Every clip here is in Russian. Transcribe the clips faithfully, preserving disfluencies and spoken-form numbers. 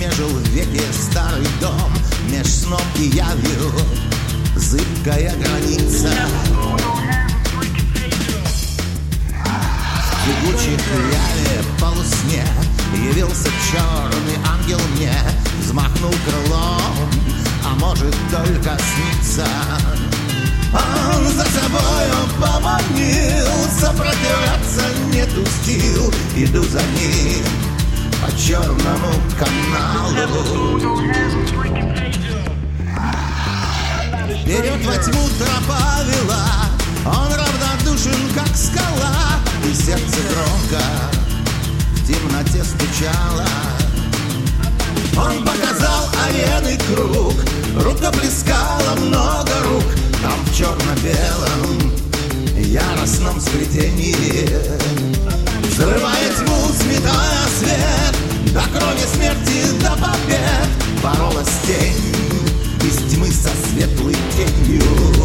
не жил веки старый дом, меж сном и явью зыбкая граница. В тягучих яве полусне явился черный ангел мне, взмахнул крылом, а может только снится. Он за собою поманил, сопротивляться не тустил. Иду за ним по черному каналу. Вперед во тьму тропа вела, он равнодушен, как скала, и сердце громко в темноте стучало. Он показал арены круг, рукоплескало много рук. Там в черно-белом яростном сплетении, взрывая тьму, сметая свет, до крови, смерти, до побед, боролась тень из тьмы со светлой тенью.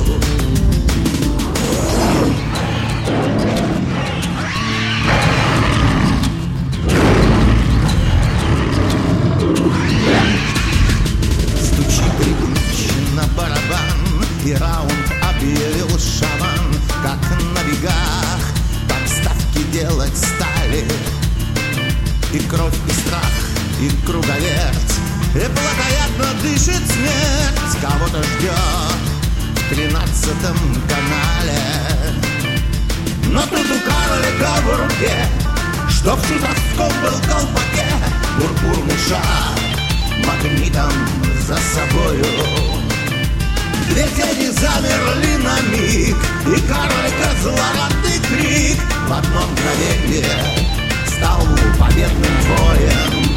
Стучит ритмично барабан, и раунд объявил шаман. Как на бегах подставки делать стали, и кровь, и страх, и круговерть, и плотоядно дышит смерть. Кого-то ждет в тринадцатом канале. Но тут у карлика в руке, что в чудовском был колпаке, пурпурный шар магнитом за собою. Две тени замерли на миг, и карлика злорадный крик в одно мгновенье стал победным боем.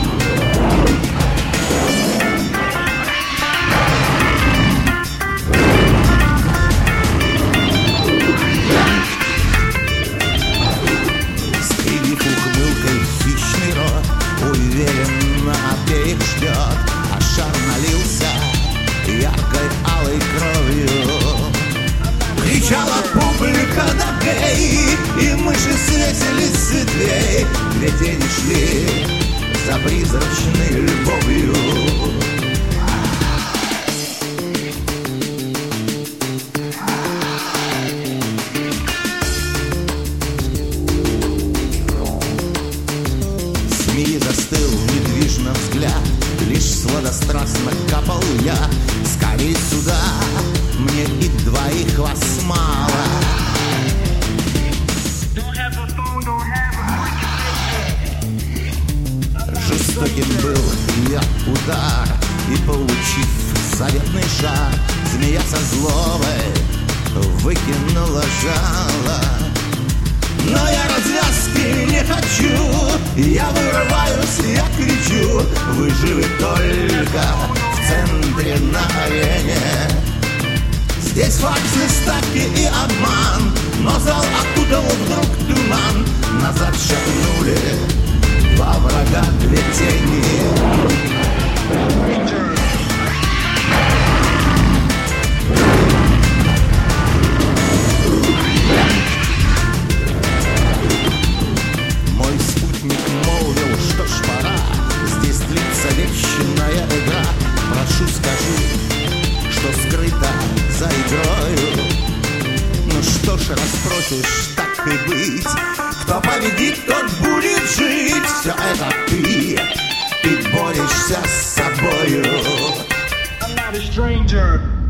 Скривив ухмылкой хищный рот, уверенно обеих ждет, а шар налился яркой алой кровью. Кричала публика да гей, и мыши свесились с ветвей. Две тени шли за призрачной любовью. Змеи застыл недвижно взгляд, лишь сладострастно капал я. Скорей сюда, мне и двоих вас мало. Жестоким был я удар, и получив заветный шар, змея со злобой выкинула жало. Но я развязки не хочу, я вырываюсь, я кричу. Вы живы только в центре на арене. Здесь фальши, ставки и обман, но зал окутал вдруг туман. Назад шагнули два врага, две тени. Мой спутник молвил, что ж пора, здесь длится вечная игра. Прошу, скажи, что скрыто за игрою. Ну что ж, расспросишь, так и быть, кто победит, тот будет жить. Все это ты, ты борешься с собою. I'm not a stranger.